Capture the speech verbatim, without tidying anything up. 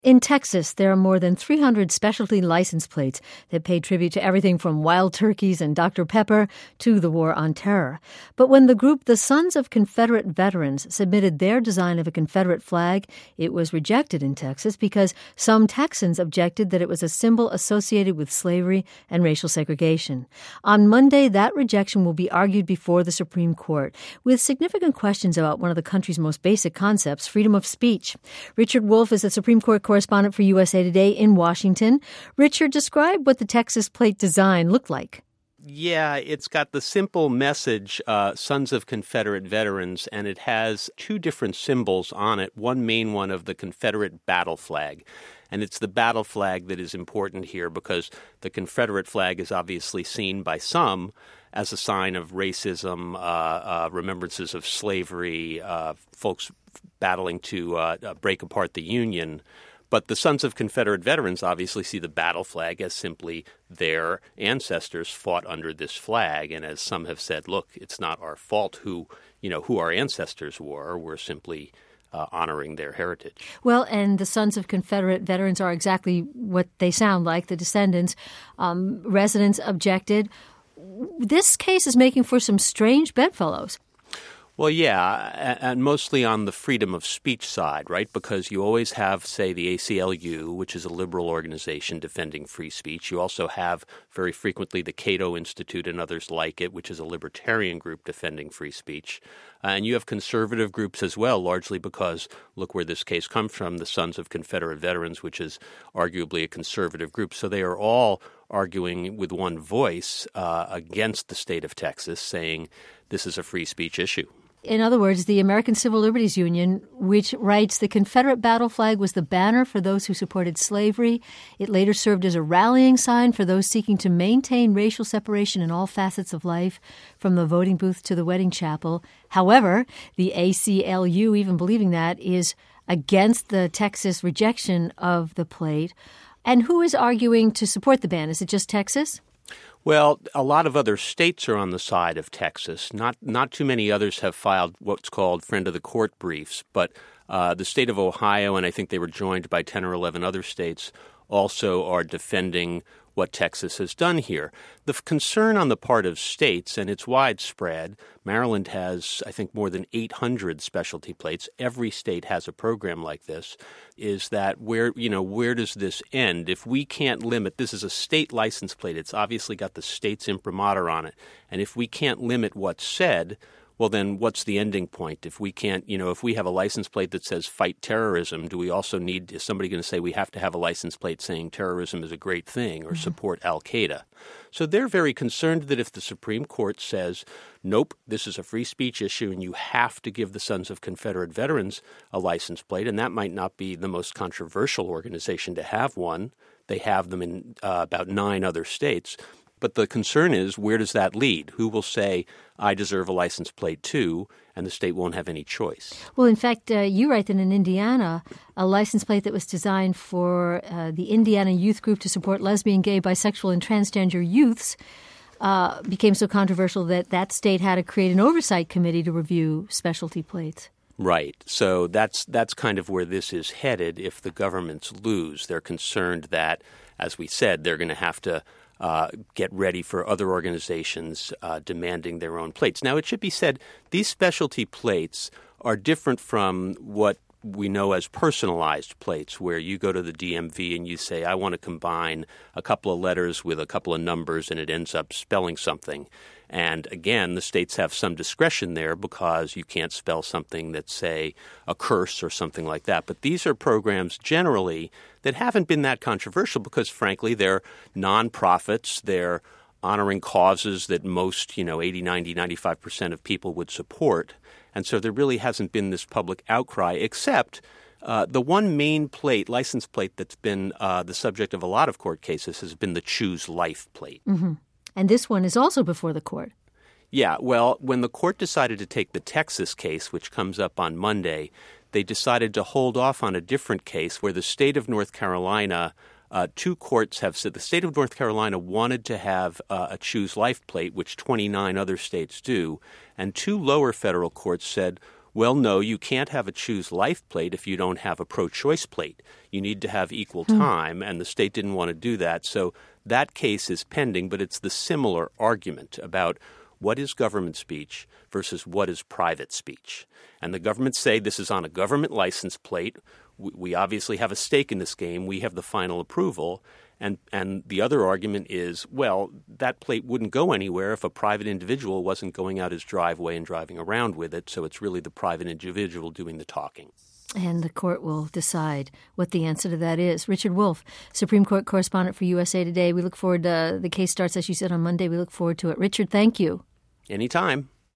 In Texas, there are more than three hundred specialty license plates that pay tribute to everything from wild turkeys and Doctor Pepper to the war on terror. But when the group the Sons of Confederate Veterans submitted their design of a Confederate flag, it was rejected in Texas because some Texans objected that it was a symbol associated with slavery and racial segregation. On Monday, that rejection will be argued before the Supreme Court, with significant questions about one of the country's most basic concepts, freedom of speech. Richard Wolff is the Supreme Court correspondent for U S A Today in Washington. Richard, describe what the Texas plate design looked like. Yeah, it's got the simple message, uh, Sons of Confederate Veterans, and it has two different symbols on it, one main one of the Confederate battle flag. And it's the battle flag that is important here because the Confederate flag is obviously seen by some as a sign of racism, uh, uh, remembrances of slavery, uh, folks battling to uh, break apart the Union. But the Sons of Confederate Veterans obviously see the battle flag as simply their ancestors fought under this flag. And as some have said, look, it's not our fault who, you know, who our ancestors were. We're simply uh, honoring their heritage. Well, and the Sons of Confederate Veterans are exactly what they sound like, the descendants. Um, residents objected. This case is making for some strange bedfellows. Well, yeah, and mostly on the freedom of speech side, right? Because you always have, say, the A C L U, which is a liberal organization defending free speech. You also have very frequently the Cato Institute and others like it, which is a libertarian group defending free speech. Uh, and you have conservative groups as well, largely because, look where this case comes from, the Sons of Confederate Veterans, which is arguably a conservative group. So they are all arguing with one voice uh, against the state of Texas, saying this is a free speech issue. In other words, the American Civil Liberties Union, which writes the Confederate battle flag was the banner for those who supported slavery. It later served as a rallying sign for those seeking to maintain racial separation in all facets of life, from the voting booth to the wedding chapel. However, the A C L U, even believing that, is against the Texas rejection of the plate. And who is arguing to support the ban? Is it just Texas? Well, a lot of other states are on the side of Texas. Not not too many others have filed what's called friend of the court briefs, but uh, the state of Ohio, and I think they were joined by ten or eleven other states, also are defending what Texas has done here. The f- concern on the part of states, and it's widespread, Maryland has, I think, more than eight hundred specialty plates. Every state has a program like this, is that where, you know, where does this end? If we can't limit, this is a state license plate. It's obviously got the state's imprimatur on it. And if we can't limit what's said, well, then what's the ending point? If we can't, you know, if we have a license plate that says fight terrorism, do we also need, is somebody going to say we have to have a license plate saying terrorism is a great thing or mm-hmm. support al-Qaeda? So they're very concerned that if the Supreme Court says, nope, this is a free speech issue and you have to give the Sons of Confederate Veterans a license plate, and that might not be the most controversial organization to have one. They have them in uh, about nine other states. But the concern is, where does that lead? Who will say, I deserve a license plate too, and the state won't have any choice? Well, in fact, uh, you write that in Indiana, a license plate that was designed for uh, the Indiana Youth Group to support lesbian, gay, bisexual, and transgender youths uh, became so controversial that that state had to create an oversight committee to review specialty plates. Right. So that's that's kind of where this is headed if the governments lose. They're concerned that, as we said, they're going to have to Uh, get ready for other organizations uh, demanding their own plates. Now, it should be said, these specialty plates are different from what we know as personalized plates, where you go to the D M V and you say, I want to combine a couple of letters with a couple of numbers, and it ends up spelling something. And again, the states have some discretion there because you can't spell something that's, say, a curse or something like that. But these are programs generally that haven't been that controversial because, frankly, they're nonprofits. They're honoring causes that most, you know, eighty, ninety, ninety-five percent of people would support. And so there really hasn't been this public outcry, except uh, the one main plate, license plate, that's been uh, the subject of a lot of court cases has been the Choose Life plate. Mm-hmm. And this one is also before the court. Yeah, well, when the court decided to take the Texas case, which comes up on Monday, they decided to hold off on a different case where the state of North Carolina, uh, two courts have said the state of North Carolina wanted to have uh, a Choose Life plate, which twenty-nine other states do, and two lower federal courts said, well, no, you can't have a choose life plate if you don't have a pro-choice plate. You need to have equal time, and the state didn't want to do that. So that case is pending, but it's the similar argument about what is government speech versus what is private speech. And the governments say this is on a government license plate. We, we obviously have a stake in this game. We have the final approval. And and the other argument is, well, that plate wouldn't go anywhere if a private individual wasn't going out his driveway and driving around with it. So it's really the private individual doing the talking. And the court will decide what the answer to that is. Richard Wolff, Supreme Court correspondent for U S A Today. We look forward to uh, the case starts, as you said, on Monday. We look forward to it. Richard, thank you. Anytime.